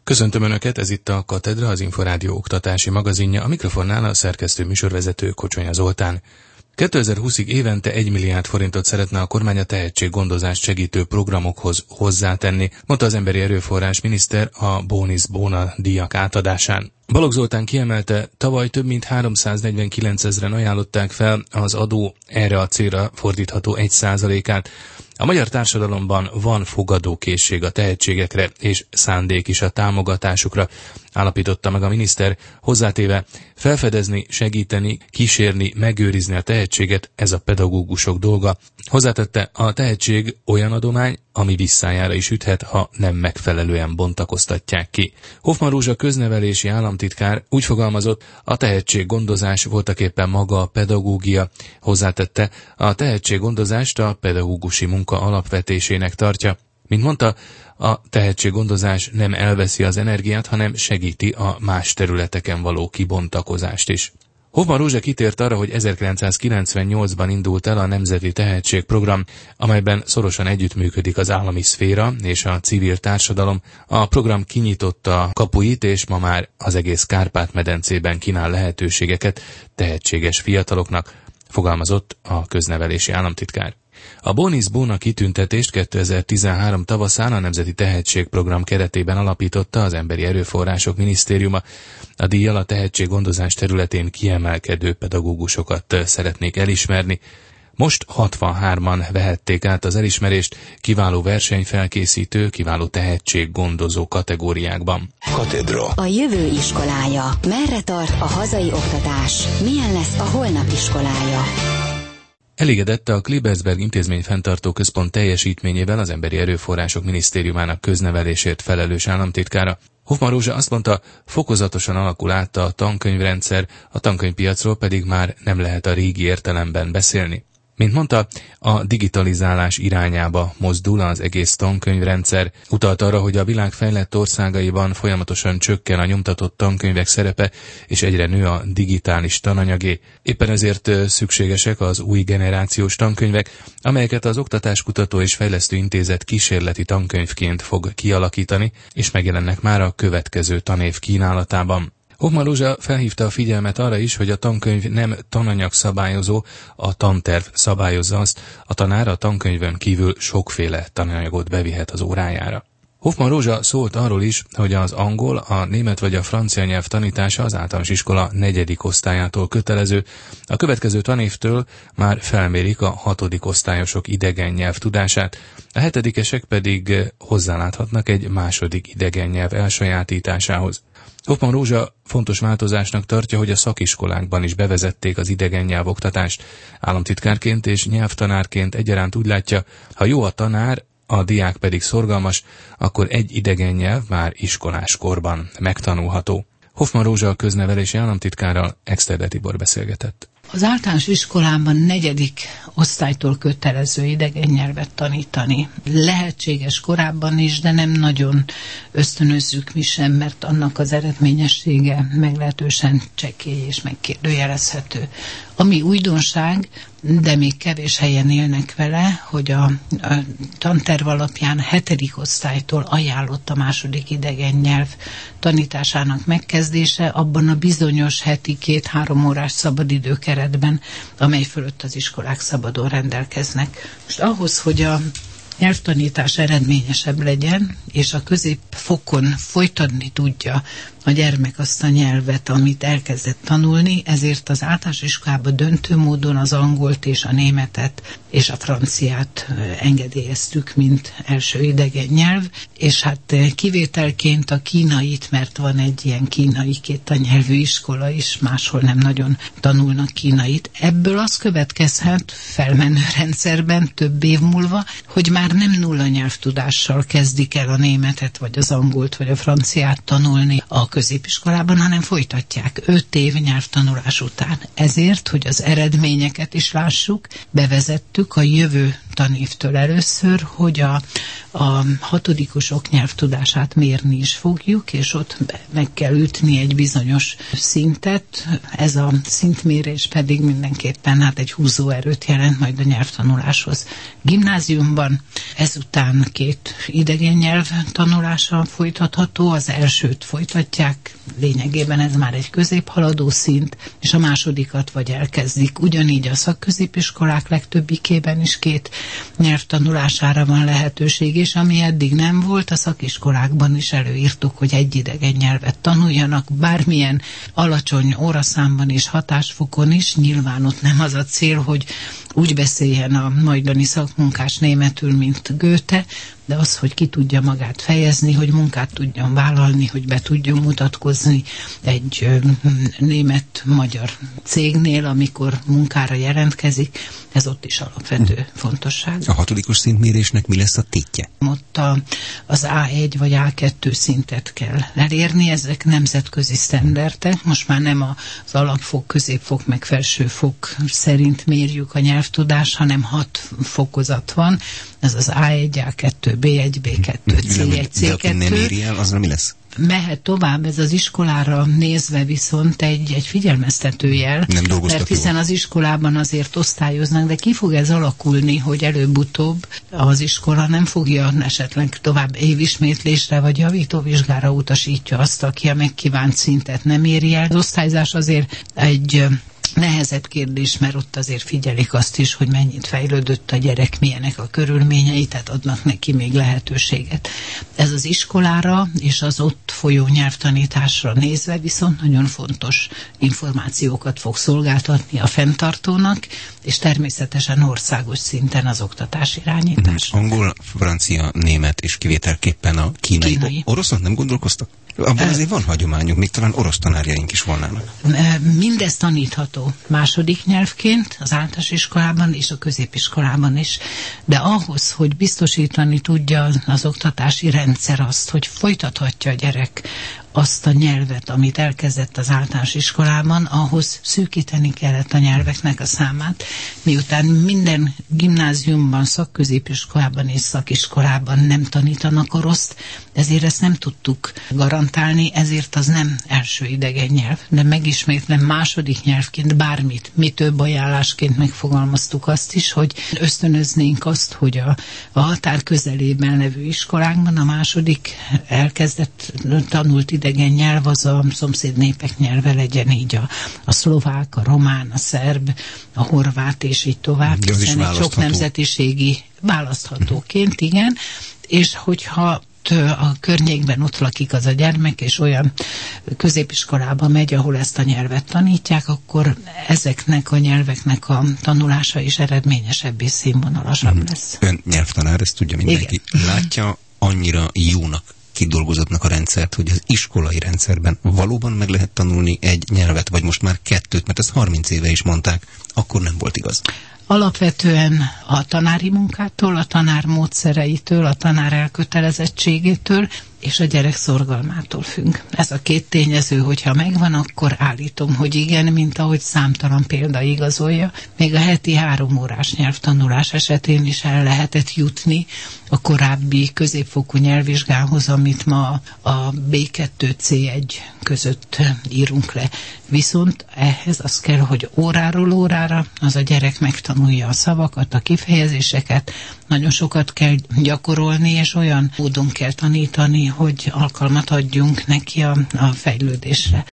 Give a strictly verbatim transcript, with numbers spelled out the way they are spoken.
Köszöntöm Önöket, ez itt a Katedra, az Inforádió oktatási magazinja, a mikrofonnál a szerkesztő műsorvezető Kocsonya Zoltán. kétezer-húszig évente egy milliárd forintot szeretne a kormány a tehetséggondozást segítő programokhoz hozzátenni, mondta az emberi erőforrás miniszter a Bónusz Bóna díjak átadásán. Balogh Zoltán kiemelte, tavaly több mint háromszáznegyvenkilencezren ajánlották fel az adó erre a célra fordítható egy százalékát. A magyar társadalomban van fogadókészség a tehetségekre és szándék is a támogatásukra, állapította meg a miniszter, hozzátéve, felfedezni, segíteni, kísérni, megőrizni a tehetséget, ez a pedagógusok dolga. Hozzátette, a tehetség olyan adomány, ami visszájára is üthet, ha nem megfelelően bontakoztatják ki. Hoffmann Rózsa köznevelési államtitkár úgy fogalmazott, a tehetséggondozás voltaképpen maga a pedagógia. Hozzátette, a tehetséggondozást a pedagógusi munka alapvetésének tartja. Mint mondta, a tehetséggondozás nem elveszi az energiát, hanem segíti a más területeken való kibontakozást is. Hoffmann Rózsa kitért arra, hogy ezerkilencszázkilencvennyolcban indult el a Nemzeti Tehetségprogram, amelyben szorosan együttműködik az állami szféra és a civil társadalom. A program kinyitotta kapuit, és ma már az egész Kárpát-medencében kínál lehetőségeket tehetséges fiataloknak, fogalmazott a köznevelési államtitkár. A Bónusz Bóna kitüntetést kétezer-tizenhárom tavaszán a Nemzeti Tehetségprogram keretében alapította az Emberi Erőforrások Minisztériuma. A díjjal a tehetséggondozás területén kiemelkedő pedagógusokat szeretnék elismerni. Most hatvanhárman vehették át az elismerést kiváló versenyfelkészítő, kiváló tehetséggondozó kategóriákban. Katedra. A jövő iskolája. Merre tart a hazai oktatás? Milyen lesz a holnap iskolája? Elégedette a Klebersberg Intézmény Fenntartó Központ teljesítményével az Emberi Erőforrások Minisztériumának köznevelésért felelős államtitkára. Hoffmann Rózsa azt mondta, fokozatosan alakul át a tankönyvrendszer, a tankönyvpiacról pedig már nem lehet a régi értelemben beszélni. Mint mondta, a digitalizálás irányába mozdul az egész tankönyvrendszer. Utalt arra, hogy a világ fejlett országaiban folyamatosan csökken a nyomtatott tankönyvek szerepe, és egyre nő a digitális tananyagé. Éppen ezért szükségesek az új generációs tankönyvek, amelyeket az Oktatáskutató és Fejlesztő Intézet kísérleti tankönyvként fog kialakítani, és megjelennek már a következő tanév kínálatában. Hoffmann Rózsa felhívta a figyelmet arra is, hogy a tankönyv nem tananyag szabályozó, a tanterv szabályozza azt, a tanár a tankönyvön kívül sokféle tananyagot bevihet az órájára. Hoffmann Rózsa szólt arról is, hogy az angol, a német vagy a francia nyelv tanítása az általános iskola negyedik osztályától kötelező, a következő tanévtől már felmérik a hatodik osztályosok idegen nyelv tudását, a hetedikesek pedig hozzáláthatnak egy második idegen nyelv elsajátításához. Hoffmann Rózsa fontos változásnak tartja, hogy a szakiskolákban is bevezették az idegen nyelvoktatást. Államtitkárként és nyelvtanárként egyaránt úgy látja, ha jó a tanár, a diák pedig szorgalmas, akkor egy idegen nyelv már iskoláskorban megtanulható. Hoffmann Rózsa a köznevelési államtitkárral Exterde Tibor beszélgetett. Az általános iskolában negyedik osztálytól kötelező idegen nyelvet tanítani. Lehetséges korábban is, de nem nagyon ösztönözzük mi sem, mert annak az eredményessége meglehetősen csekély és megkérdőjelezhető. Ami újdonság, de még kevés helyen élnek vele, hogy a, a tanterv alapján hetedik osztálytól ajánlott a második idegen nyelv tanításának megkezdése abban a bizonyos heti két-három órás szabadidő keretben, amely fölött az iskolák szabadon rendelkeznek. Most ahhoz, hogy a nyelvtanítás eredményesebb legyen, és a középfokon folytatni tudja a gyermek azt a nyelvet, amit elkezdett tanulni, ezért az általános iskolában döntő módon az angolt és a németet és a franciát engedélyeztük, mint első idegen nyelv, és hát kivételként a kínait, mert van egy ilyen kínai kétanyelvű iskola is, máshol nem nagyon tanulnak kínait. Ebből az következhet felmenő rendszerben több év múlva, hogy már nem nulla nyelvtudással kezdik el a németet, vagy az angolt, vagy a franciát tanulni a középiskolában, hanem folytatják öt év nyelvtanulás után. Ezért, hogy az eredményeket is lássuk, bevezettük a jövő tanévtől először, hogy a, a hatodikosok nyelvtudását mérni is fogjuk, és ott meg kell ütni egy bizonyos szintet. Ez a szintmérés pedig mindenképpen hát egy húzóerőt jelent majd a nyelvtanuláshoz. Gimnáziumban Ezután két idegen nyelv tanulása folytatható, az elsőt folytatják, lényegében ez már egy középhaladó szint, és a másodikat vagy elkezdik. Ugyanígy a szakközépiskolák legtöbbikében is két nyelv tanulására van lehetőség, és ami eddig nem volt, a szakiskolákban is előírtuk, hogy egy idegen nyelvet tanuljanak, bármilyen alacsony óraszámban és hatásfokon is. Nyilván ott nem az a cél, hogy úgy beszéljen a majdani szakmunkás németül, mint Goethe, de az, hogy ki tudja magát fejezni, hogy munkát tudjon vállalni, hogy be tudjon mutatkozni egy ö, német-magyar cégnél, amikor munkára jelentkezik, ez ott is alapvető hmm. fontosság. A hatodikos szintmérésnek mi lesz a tétje? Ott a, az á egy vagy á kettő szintet kell elérni, ezek nemzetközi sztenderdek, most már nem az alapfok, középfok, meg felsőfok szerint mérjük a nyelvtudást, hanem hat fokozat van, ez az á egy, á kettő, bé egy, bé kettő, cé egy, cé kettő. De nem éri el, azra mi lesz? Mehet tovább, ez az iskolára nézve viszont egy, egy figyelmeztetőjel, mert hiszen az iskolában azért osztályoznak, de ki fog ez alakulni, hogy előbb-utóbb az iskola nem fogja esetleg tovább évismétlésre vagy javítóvizsgára utasítja azt, aki a megkívánt szintet nem éri el. Az osztályzás azért egy nehezebb kérdés, mert ott azért figyelik azt is, hogy mennyit fejlődött a gyerek, milyenek a körülményei, tehát adnak neki még lehetőséget. Ez az iskolára és az ott folyó nyelvtanításra nézve viszont nagyon fontos információkat fog szolgáltatni a fenntartónak, és természetesen országos szinten az oktatás irányításra. Angol, francia, német és kivételképpen a kínai. kínai. Oroszon nem gondolkoztak? Abban azért van hagyományunk, még talán orosz tanárjaink is volnának. Mindez tanítható második nyelvként az általános iskolában és a középiskolában is, de ahhoz, hogy biztosítani tudja az oktatási rendszer azt, hogy folytathatja a gyerek azt a nyelvet, amit elkezdett az általános iskolában, ahhoz szűkíteni kellett a nyelveknek a számát, miután minden gimnáziumban, szakközépiskolában és szakiskolában nem tanítanak oroszt, ezért ezt nem tudtuk garantálni, ezért az nem első idegen nyelv, de megismétlem második nyelvként bármit, mi több ajánlásként megfogalmaztuk azt is, hogy ösztönöznénk azt, hogy a, a határ közelében levő iskolákban a második elkezdett tanult idegen nyelv az a szomszéd népek nyelve legyen, így a, a szlovák, a román, a szerb, a horvát és így tovább, hiszen egy sok nemzetiségi választhatóként, igen, és hogyha a környékben ott lakik az a gyermek, és olyan középiskolába megy, ahol ezt a nyelvet tanítják, akkor ezeknek a nyelveknek a tanulása is eredményesebb és színvonalasabb lesz. Ön nyelvtanár, ezt tudja mindenki. Igen. Látja annyira jónak kidolgozottnak a rendszert, hogy az iskolai rendszerben valóban meg lehet tanulni egy nyelvet, vagy most már kettőt, mert ezt harminc éve is mondták, akkor nem volt igaz. Alapvetően a tanári munkától, a tanár módszereitől, a tanár elkötelezettségétől és a gyerek szorgalmától függ. Ez a két tényező, hogyha megvan, akkor állítom, hogy igen, mint ahogy számtalan példa igazolja. Még a heti három órás nyelvtanulás esetén is el lehetett jutni a korábbi középfokú nyelvvizsgához, amit ma a bé kettő cé egy között írunk le. Viszont ehhez az kell, hogy óráról órára az a gyerek megtanulja a szavakat, a kifejezéseket, nagyon sokat kell gyakorolni, és olyan módon kell tanítani, hogy alkalmat adjunk neki a, a fejlődésre.